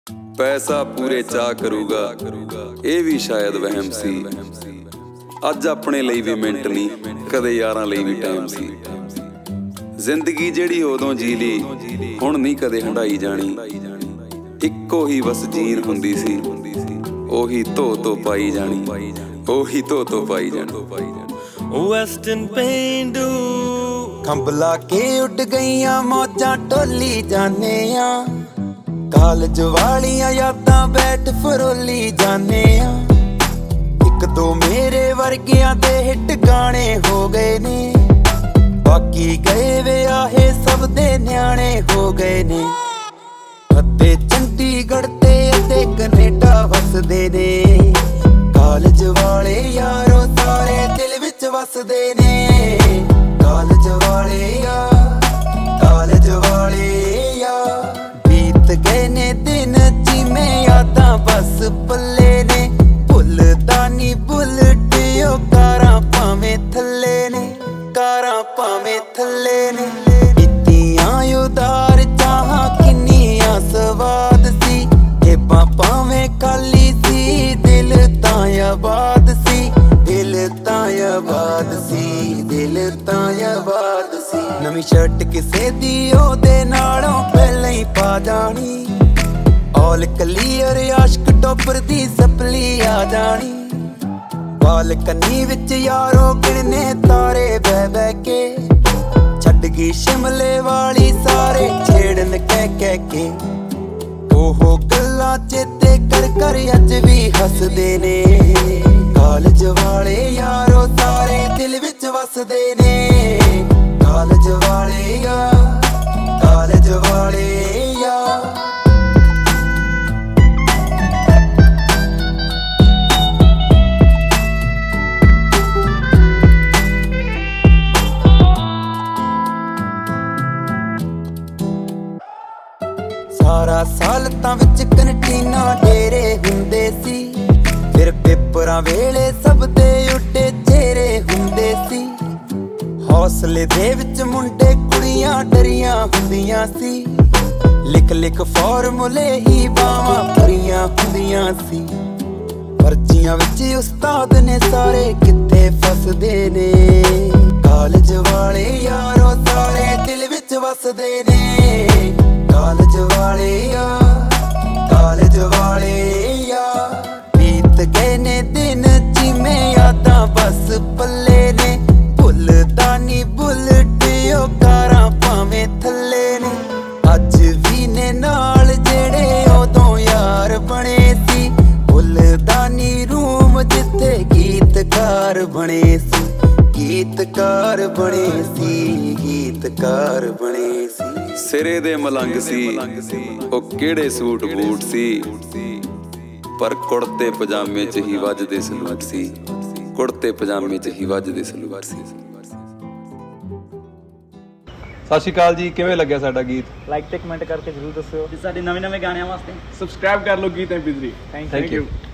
ਪੈਸਾ ਪੂਰੇ ਚਾਅ ਕਰੂਗਾ, ਇਹ ਵੀ ਸ਼ਾਇਦ ਵਹਿਮ ਸੀ। ਅੱਜ ਆਪਣੇ ਲਈ ਵੀ ਮਿੰਟ ਨਹੀਂ, ਕਦੇ ਯਾਰਾਂ ਲਈ ਵੀ ਟਾਈਮ ਸੀ। ਜ਼ਿੰਦਗੀ ਜਿਹੜੀ ਉਦੋਂ ਜੀ ਲਈ, ਹੁਣ ਨਹੀਂ ਕਦੇ ਹੰਢਾਈ ਜਾਣੀ। ਇੱਕੋ ਹੀ ਬਸ ਜੀਨ ਹੁੰਦੀ ਸੀ, ਉਹੀ ਧੋ ਪਾਈ ਜਾਣੀ, ਉਹੀ ਧੋ ਪਾਈ ਜਾਣੀ। ਵੈਸਟਰਨ ਪੇਂਡੂ ਖੰਭਲਾ ਕੇ ਉੱਡ ਗਈਆਂ ਮੌਜਾਂ ਟੋਲੀ ਜਾਨੇ ਆ, ਕਾਲਜ ਵਾਲੀਆਂ ਯਾਦਾਂ ਬੈਠ ਫਰੋਲੀ ਜਾਨੇ ਆ। ਇੱਕ ਦੋ ਮੇਰੇ ਵਰਗਿਆਂ ਦੇ ਹਿੱਟ ਗਾਣੇ ਹੋ ਗਏ ਨੇ, ਬਾਕੀ ਗਏ ਵਿਆਹੇ ਸਭ ਦੇ ਨਿਆਣੇ ਹੋ ਗਏ ਨੇ। ਅੱਧੇ ਚੰਡੀਗੜ੍ਹ ਤੇ ਅੱਧੇ ਕੈਨੇਡਾ ਵਸਦੇ ਨੇ, ਕਾਲਜ ਵਾਲੇ ਯਾਰੋ ਸਾਰੇ ਦਿਲ ਵਿੱਚ ਵਸਦੇ ਨੇ। ਕਾਲਜ ਵਾਲੇ ਯਾਰ, ਕਾਲਜ ਵਾਲੇ ਯਾਰ, ਬੀਤ ਗਏ ਨੇ ਦਿਨ ਜਿਵੇਂ ਯਾਦਾਂ ਬਸ ਪੱਲੇ ਨੇ। ਭੁੱਲਦਾ ਨੀ ਬੁਲਟ ਉਹ ਕਾਰਾਂ ਭਾਵੇਂ ਥੱਲੇ ਨੇ, ਕਾਰਾਂ ਭਾਵੇਂ ਥੱਲੇ ਨੇ। ਬੀਤੀਆਂ ਉਦਾਰ ਚਾਹਾਂ ਕਿੰਨੀਆਂ ਸਵਾਦ ਸੀ, ਜੇਬਾਂ ਭਾਵੇਂ ਖਾਲੀ ਸੀ, ਦਿਲ ਤਾਂ ਆਬਾਦ ਸੀ, ਦਿਲ ਤਾਂ ਆਬਾਦ ਸੀ, ਦਿਲ ਤਾਂ ਆਬਾਦ ਸੀ। ਨਵੀਂ ਸ਼ਰਟ ਕਿਸੇ ਦੀ ਉਹਦੇ ਨਾਲੋਂ ਪਹਿਲਾਂ ਹੀ ਪਾ ਜਾਣੀ, ਆਲ ਕਲੀਅਰ ਆਸ਼ਕ ਟੋਪਰ ਦੀ ਸਪਲੀ ਆ ਜਾਣੀ। ਬਾਲਕਨੀ ਵਿੱਚ ਯਾਰੋ ਗਿਣਨੇ ਤਾਰੇ ਬਹਿ ਬਹਿ ਕੇ, ਛੱਡ ਗਈ ਸ਼ਿਮਲੇ ਵਾਲੀ ਸਾਰੇ ਛੇੜਨ ਕਹਿ ਕੇ। ਉਹ ਗੱਲਾਂ ਚੇਤੇ ਕਰ ਕਰ ਅੱਜ ਵੀ ਹੱਸਦੇ ਨੇ, ਕਾਲਜ ਵਾਲੇ ਯਾਰੋ ਸਾਰੇ ਦਿਲ ਵਿੱਚ ਵਸਦੇ ਨੇ। ਕਾਲਜ ਵਾਲੇ ਯਾਰ, ਕਾਲਜ ਵਾਲੇ ਯਾਰ। ਸਾਰਾ ਸਾਲ ਤਾਂ ਵਿੱਚ ਕੰਟੀਨਾ ਡੇਰੇ ਹੁੰਦੇ ਸੀ, ਫਿਰ ਪੇਪਰਾਂ ਵੇਲੇ ਸਭ ਦੇ ਉੱਡੇ ਚਿਹਰੇ ਹੁੰਦੇ ਸੀ। ਹੌਸਲੇ ਦੇ ਵਿੱਚ ਮੁੰਡੇ ਕੁੜੀਆਂ ਡਰੀਆਂ ਹੁੰਦੀਆਂ ਸੀ, ਲਿਖ ਲਿਖ ਫਾਰਮੂਲੇ ਹੀ ਬਾਵਾਂ ਭਰੀਆਂ ਹੁੰਦੀਆਂ ਸੀ। ਪਰਚੀਆਂ ਵਿੱਚ ਉਸਤਾਦ ਨੇ ਸਾਰੇ ਕਿੱਥੇ ਫਸਦੇ ਨੇ, ਕਾਲਜ ਵਾਲੇ ਯਾਰੋ ਸਾਰੇ ਦਿਲ ਵਿੱਚ ਵਸਦੇ ਨੇ। ਕਾਲਜ ਵਾਲੇ ਯਾਰ, ਕਾਲਜ ਵਾਲੇ ਯਾਰ, ਬੀਤ ਗਏ ਨੇ ਦਿਨ ਜਿਵੇਂ ਯਾਦਾਂ ਬਸ ਪੱਲੇ ਨੇ। ਭੁੱਲਦਾ ਨੀ ਬੁਲਟ ਉਹ ਕਾਰਾਂ ਭਾਵੇਂ ਥੱਲੇ ਨੇ, ਅੱਜ ਵੀ ਨੇ ਨਾਲ ਜਿਹੜੇ ਉਦੋਂ ਯਾਰ ਬਣੇ ਸੀ। ਭੁੱਲਦਾ ਨੀ ਰੂਮ ਜਿੱਥੇ ਗੀਤਕਾਰ ਬਣੇ ਸੀ, ਗੀਤਕਾਰ ਬਣੇ ਸੀ, ਗੀਤਕਾਰ ਬਣੇ ਸੀ। ਸਿਰੇ ਦੇ ਮਲੰਗ ਸੀ, ਉਹ ਕਿਹੜੇ ਸੂਟ ਬੂਟ ਸੀ, ਪਰ ਕੁੜਤੇ ਪਜਾਮੇ 'ਚ ਹੀ ਵੱਜਦੇ ਸਲੂਟ ਸੀ, ਕੁੜਤੇ ਪਜਾਮੇ 'ਚ ਹੀ ਵੱਜਦੇ ਸਲੂਟ ਸੀ। ਸਤਿ ਸ਼੍ਰੀ ਅਕਾਲ ਜੀ, ਕਿਵੇਂ ਲੱਗਿਆ ਸਾਡਾ ਗੀਤ? ਲਾਈਕ ਤੇ ਕਮੈਂਟ ਕਰਕੇ ਜ਼ਰੂਰ ਦੱਸਿਓ। ਸਾਡੇ ਨਵੇਂ ਗਾਣਿਆਂ ਵਾਸਤੇ ਸਬਸਕ੍ਰਾਈਬ ਕਰ ਲਓ ਗੀਤ MP3। Thank you.